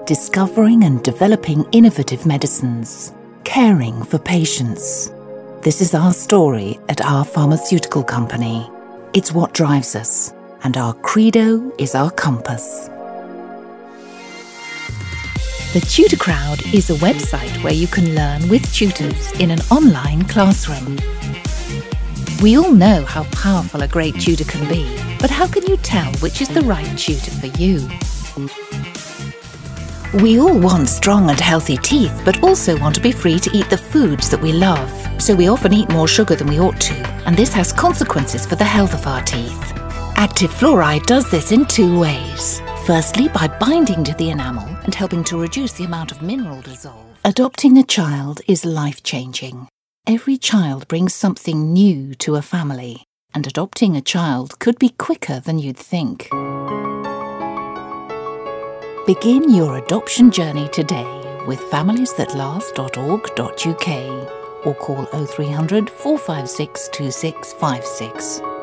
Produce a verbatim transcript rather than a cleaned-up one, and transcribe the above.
discovering and developing innovative medicines, caring for patients. This is our story at our pharmaceutical company. It's what drives us, and our credo is our compass. The Tutor Crowd is a website where you can learn with tutors in an online classroom. We all know how powerful a great tutor can be, but how can you tell which is the right tutor for you? We all want strong and healthy teeth, but also want to be free to eat the foods that we love. So we often eat more sugar than we ought to, and this has consequences for the health of our teeth. Active Fluoride does this in two ways. Firstly, by binding to the enamel and helping to reduce the amount of mineral dissolve. Adopting a child is life-changing. Every child brings something new to a family, and adopting a child could be quicker than you'd think. Begin your adoption journey today with families that last dot org dot U K or call oh three hundred, four five six, two six five six.